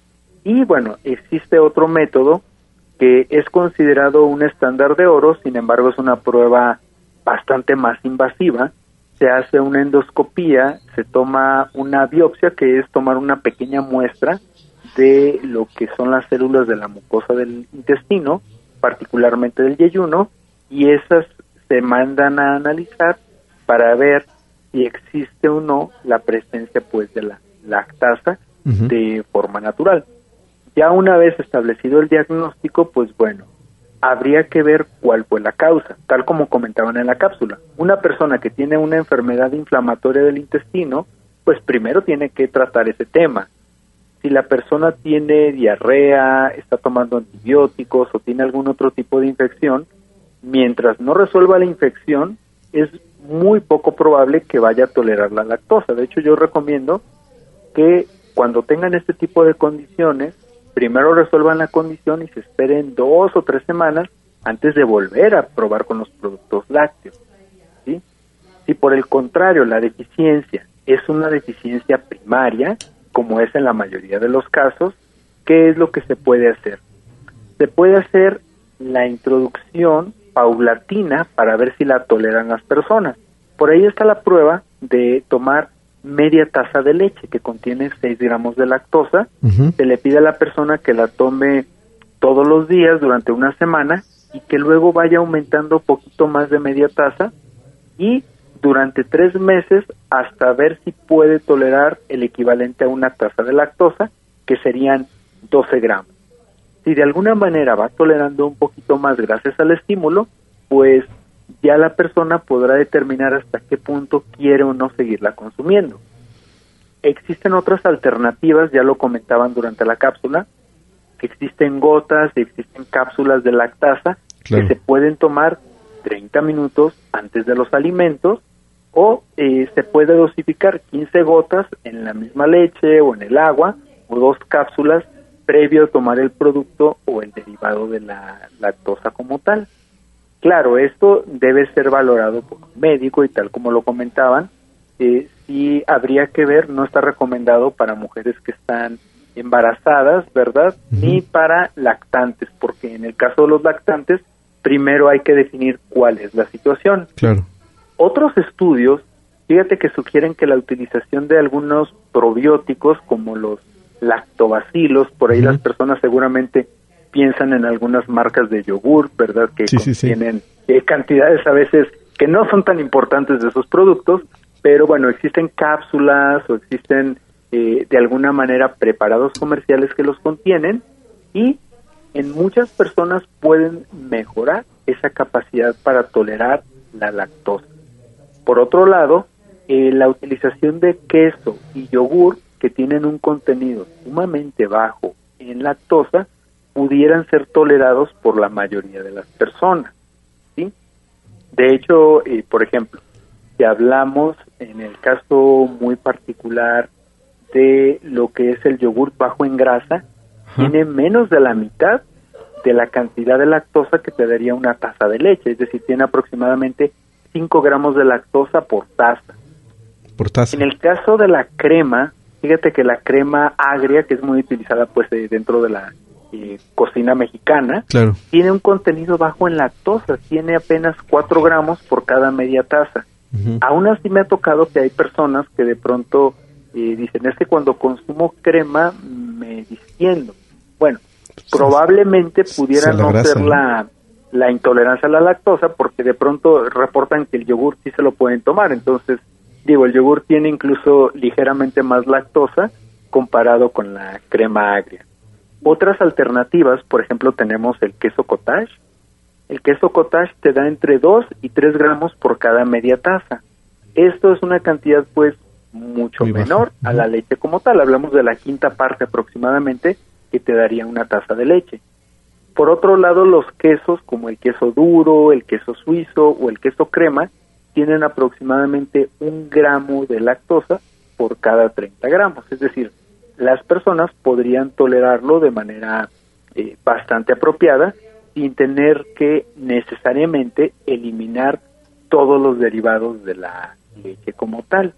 Y bueno, existe otro método que es considerado un estándar de oro, sin embargo es una prueba bastante más invasiva. Se hace una endoscopía, se toma una biopsia, que es tomar una pequeña muestra de lo que son las células de la mucosa del intestino, particularmente del yeyuno, y esas se mandan a analizar para ver si existe o no la presencia pues de la lactasa de forma natural. Ya una vez establecido el diagnóstico, pues bueno, habría que ver cuál fue la causa, tal como comentaban en la cápsula. Una persona que tiene una enfermedad inflamatoria del intestino, pues primero tiene que tratar ese tema. Si la persona tiene diarrea, está tomando antibióticos o tiene algún otro tipo de infección, mientras no resuelva la infección, es muy poco probable que vaya a tolerar la lactosa. De hecho, yo recomiendo que cuando tengan este tipo de condiciones, primero resuelvan la condición y se esperen 2 o 3 semanas antes de volver a probar con los productos lácteos, ¿sí? Si por el contrario la deficiencia es una deficiencia primaria, como es en la mayoría de los casos, ¿qué es lo que se puede hacer? Se puede hacer la introducción paulatina para ver si la toleran las personas. Por ahí está la prueba de tomar media taza de leche que contiene 6 gramos de lactosa. Se le pide a la persona que la tome todos los días durante una semana y que luego vaya aumentando poquito más de media taza y durante 3 meses hasta ver si puede tolerar el equivalente a una taza de lactosa, que serían 12 gramos. Si de alguna manera va tolerando un poquito más gracias al estímulo, pues ya la persona podrá determinar hasta qué punto quiere o no seguirla consumiendo. Existen otras alternativas, ya lo comentaban durante la cápsula, que existen gotas, existen cápsulas de lactasa, que se pueden tomar 30 minutos antes de los alimentos, o se puede dosificar 15 gotas en la misma leche o en el agua, o 2 cápsulas previo a tomar el producto o el derivado de la lactosa como tal. Claro, esto debe ser valorado por un médico y tal como lo comentaban, sí habría que ver, no está recomendado para mujeres que están embarazadas, ¿verdad? Ni para lactantes, porque en el caso de los lactantes, primero hay que definir cuál es la situación. Claro. Otros estudios, fíjate que sugieren que la utilización de algunos probióticos como los lactobacilos, por ahí las personas seguramente piensan en algunas marcas de yogur, ¿verdad? Que tienen sí. Cantidades a veces que no son tan importantes de esos productos, pero bueno, existen cápsulas o existen de alguna manera preparados comerciales que los contienen, y en muchas personas pueden mejorar esa capacidad para tolerar la lactosa. Por otro lado, la utilización de queso y yogur, que tienen un contenido sumamente bajo en lactosa, pudieran ser tolerados por la mayoría de las personas, ¿sí? De hecho, por ejemplo, si hablamos en el caso muy particular de lo que es el yogur bajo en grasa, tiene menos de la mitad de la cantidad de lactosa que te daría una taza de leche, es decir, tiene aproximadamente 5 gramos de lactosa por taza. En el caso de la crema, fíjate que la crema agria, que es muy utilizada pues dentro de la cocina mexicana, claro, tiene un contenido bajo en lactosa, tiene apenas 4 gramos por cada media taza. Aún así me ha tocado que hay personas que de pronto dicen, es que cuando consumo crema me distiendo. Bueno, probablemente pudiera no ser la intolerancia a la lactosa, porque de pronto reportan que el yogur sí se lo pueden tomar. Entonces, digo, el yogur tiene incluso ligeramente más lactosa comparado con la crema agria. Otras alternativas, por ejemplo, tenemos el queso cottage. El queso cottage te da entre 2 y 3 gramos por cada media taza. Esto es una cantidad, pues, mucho menor a la leche como tal. Hablamos de la quinta parte aproximadamente que te daría una taza de leche. Por otro lado, los quesos como el queso duro, el queso suizo o el queso crema tienen aproximadamente 1 gramo de lactosa por cada 30 gramos. Es decir, las personas podrían tolerarlo de manera bastante apropiada sin tener que necesariamente eliminar todos los derivados de la leche como tal.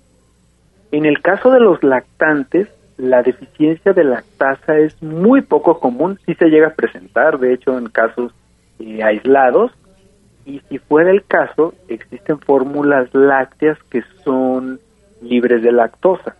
En el caso de los lactantes, la deficiencia de lactasa es muy poco común, sí se llega a presentar, de hecho, en casos aislados, y si fuera el caso, existen fórmulas lácteas que son libres de lactosa.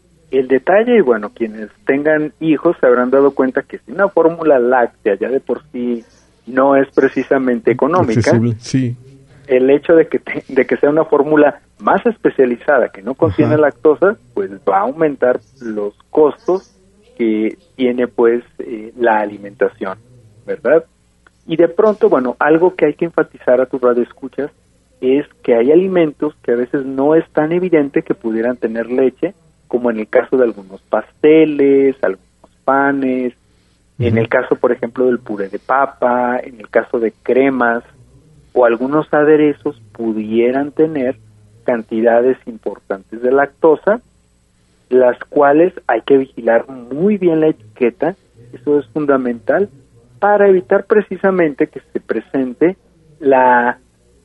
El detalle, y bueno, quienes tengan hijos se habrán dado cuenta que si una fórmula láctea ya de por sí no es precisamente económica, sí, el hecho de que sea una fórmula más especializada que no contiene lactosa, pues va a aumentar los costos que tiene pues la alimentación, ¿verdad? Y de pronto, bueno, algo que hay que enfatizar a tus radioescuchas es que hay alimentos que a veces no es tan evidente que pudieran tener leche, como en el caso de algunos pasteles, algunos panes, en el caso, por ejemplo, del puré de papa, en el caso de cremas, o algunos aderezos pudieran tener cantidades importantes de lactosa, las cuales hay que vigilar muy bien la etiqueta. Eso es fundamental para evitar precisamente que se presente la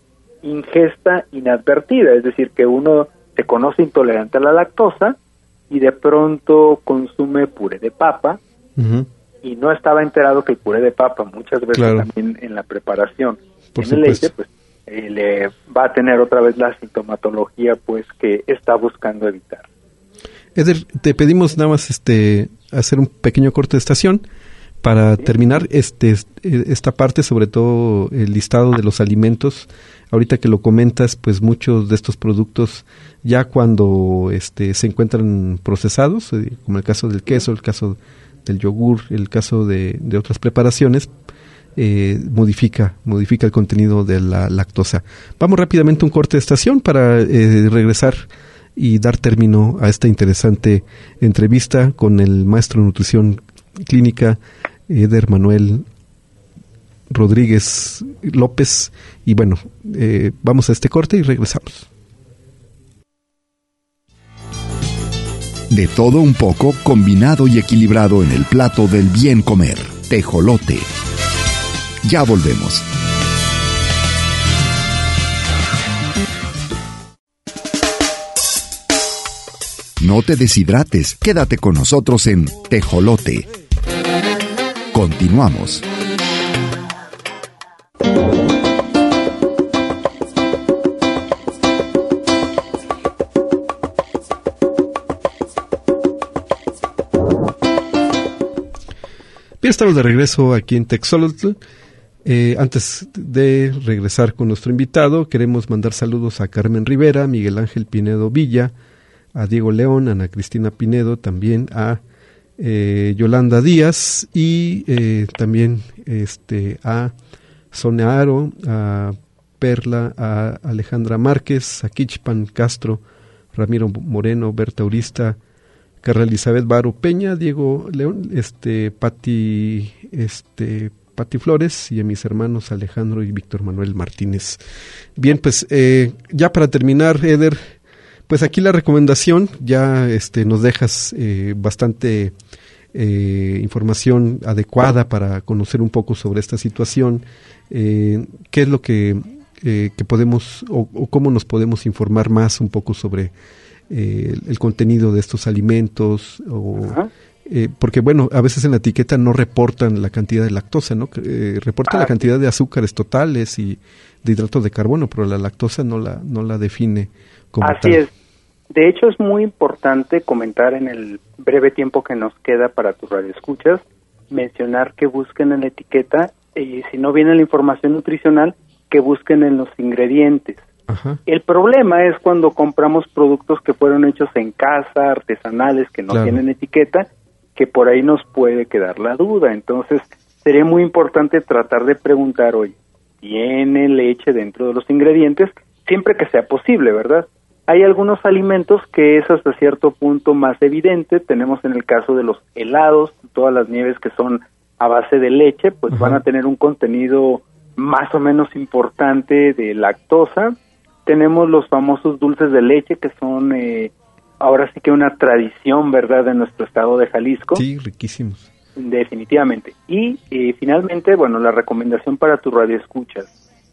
ingesta inadvertida, es decir, que uno se conoce intolerante a la lactosa y de pronto consume puré de papa y no estaba enterado que el puré de papa muchas veces también en la preparación en leche, pues le va a tener otra vez la sintomatología pues que está buscando evitar. Eder, te pedimos nada más hacer un pequeño corte de estación para terminar esta parte, sobre todo el listado de los alimentos. Ahorita que lo comentas, pues muchos de estos productos ya cuando se encuentran procesados, como el caso del queso, el caso del yogur, el caso de otras preparaciones, modifica el contenido de la lactosa. Vamos rápidamente a un corte de estación para regresar y dar término a esta interesante entrevista con el maestro de nutrición clínica Eder Manuel Rodríguez López. Y bueno, vamos a este corte y regresamos. De todo un poco, combinado y equilibrado en el plato del bien comer. Tejolote. Ya volvemos. No te deshidrates, quédate con nosotros en Tejolote. Continuamos. Bien, estamos de regreso aquí en Texolotl. Antes de regresar con nuestro invitado, queremos mandar saludos a Carmen Rivera, Miguel Ángel Pinedo Villa, a Diego León, Ana Cristina Pinedo, también a Yolanda Díaz y también a Sonia Aro, a Perla, a Alejandra Márquez, a Kichpan Castro, Ramiro Moreno, Berta Urista, Carla Elizabeth Baro Peña, Diego León, Pati Flores y a mis hermanos Alejandro y Víctor Manuel Martínez. Bien, pues ya para terminar, Eder, pues aquí la recomendación, ya nos dejas bastante información adecuada para conocer un poco sobre esta situación. ¿Qué es lo que podemos o cómo nos podemos informar más un poco sobre el contenido de estos alimentos? Porque bueno, a veces en la etiqueta no reportan la cantidad de lactosa, ¿no? Reportan la cantidad de azúcares totales y de hidratos de carbono, pero la lactosa no la define como tal. Así es. De hecho, es muy importante comentar en el breve tiempo que nos queda para tus radioescuchas, mencionar que busquen en la etiqueta, si no viene la información nutricional, que busquen en los ingredientes. Ajá. El problema es cuando compramos productos que fueron hechos en casa, artesanales, que no tienen etiqueta, que por ahí nos puede quedar la duda. Entonces, sería muy importante tratar de preguntar, oye, ¿tiene leche dentro de los ingredientes? Siempre que sea posible, ¿verdad? Hay algunos alimentos que es hasta cierto punto más evidente. Tenemos en el caso de los helados, todas las nieves que son a base de leche, pues van a tener un contenido más o menos importante de lactosa. Tenemos los famosos dulces de leche, que son ahora sí que una tradición, ¿verdad?, de nuestro estado de Jalisco. Sí, riquísimos. Definitivamente. Y finalmente, bueno, la recomendación para tu radioescuchas.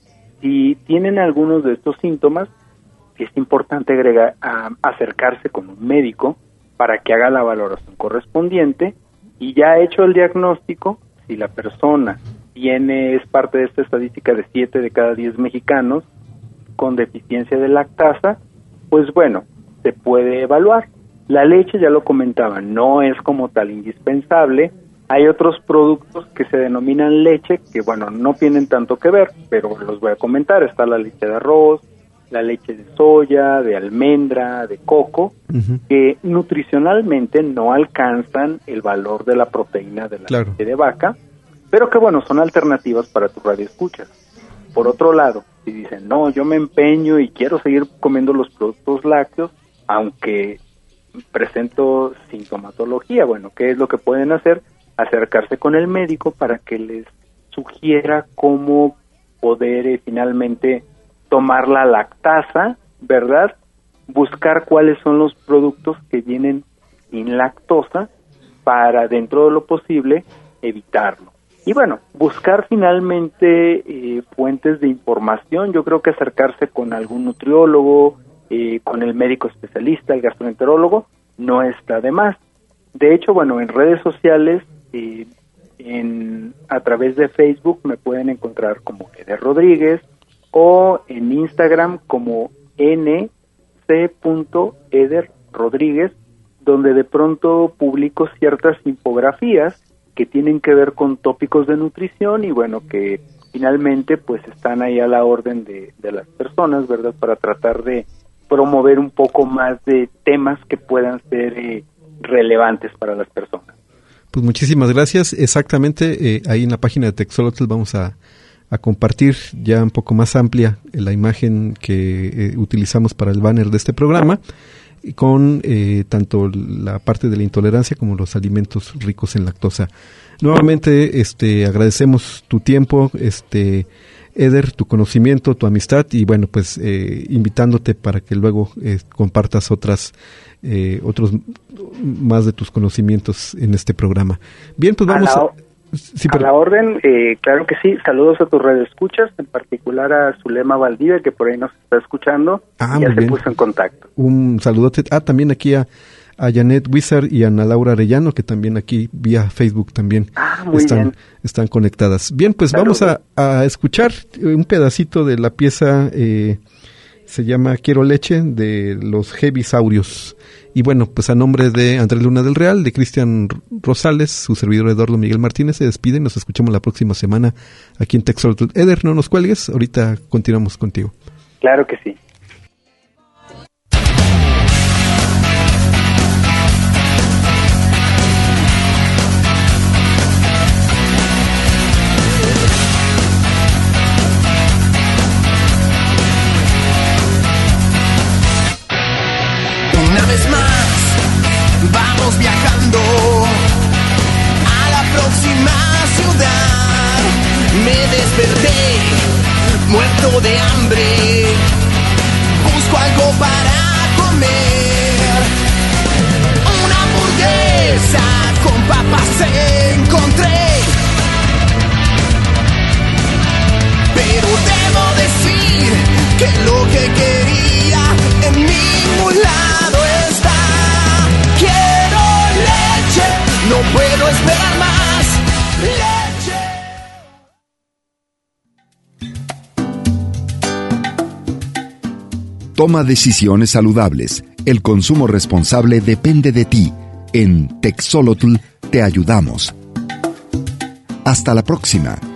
Si tienen algunos de estos síntomas, es importante acercarse con un médico para que haga la valoración correspondiente, y ya hecho el diagnóstico, si la persona es parte de esta estadística de 7 de cada 10 mexicanos con deficiencia de lactasa, pues bueno, se puede evaluar. La leche, ya lo comentaba, no es como tal indispensable. Hay otros productos que se denominan leche, que bueno, no tienen tanto que ver, pero los voy a comentar. Está la leche de arroz, la leche de soya, de almendra, de coco, que nutricionalmente no alcanzan el valor de la proteína de la leche de vaca, pero que bueno, son alternativas para tu radioescuchas. Por otro lado, si dicen, no, yo me empeño y quiero seguir comiendo los productos lácteos, aunque presento sintomatología, bueno, ¿qué es lo que pueden hacer? Acercarse con el médico para que les sugiera cómo poder finalmente tomar la lactasa, ¿verdad? Buscar cuáles son los productos que vienen sin lactosa para, dentro de lo posible, evitarlo. Y bueno, buscar finalmente fuentes de información. Yo creo que acercarse con algún nutriólogo, con el médico especialista, el gastroenterólogo, no está de más. De hecho, bueno, en redes sociales, a través de Facebook me pueden encontrar como Eder Rodríguez, o en Instagram como nc.ederrodríguez, donde de pronto publico ciertas infografías que tienen que ver con tópicos de nutrición y bueno, que finalmente pues están ahí a la orden de las personas, ¿verdad?, para tratar de promover un poco más de temas que puedan ser relevantes para las personas. Pues muchísimas gracias. Exactamente, ahí en la página de Texolotl vamos a compartir ya un poco más amplia la imagen que utilizamos para el banner de este programa, con tanto la parte de la intolerancia como los alimentos ricos en lactosa. Nuevamente agradecemos tu tiempo, Eder, tu conocimiento, tu amistad, y bueno, pues invitándote para que luego compartas otros más de tus conocimientos en este programa. Bien, pues vamos a la orden, claro que sí. Saludos a tus radioescuchas, en particular a Zulema Valdivia, que por ahí nos está escuchando, y ya se puso en contacto. Un saludote. También aquí a Janet Wizard y a Ana Laura Arellano, que también aquí vía Facebook también están conectadas. Bien, pues saludos. Vamos a escuchar un pedacito de la pieza Se llama Quiero Leche, de los Heavisaurios. Y bueno, pues a nombre de Andrés Luna del Real, de Cristian Rosales, su servidor Eduardo Miguel Martínez, se despiden. Nos escuchamos la próxima semana aquí en Texolotl. Eder, no nos cuelgues, ahorita continuamos contigo. Claro que sí. Una vez más, vamos viajando a la próxima ciudad. Me desperté, muerto de hambre. Busco algo para comer. Una hamburguesa con papas encontré. Pero debo decir que lo que quería en ningún lado está. Quiero leche, no puedo esperar más. Leche. Toma decisiones saludables. El consumo responsable depende de ti. En Texolotl te ayudamos. Hasta la próxima.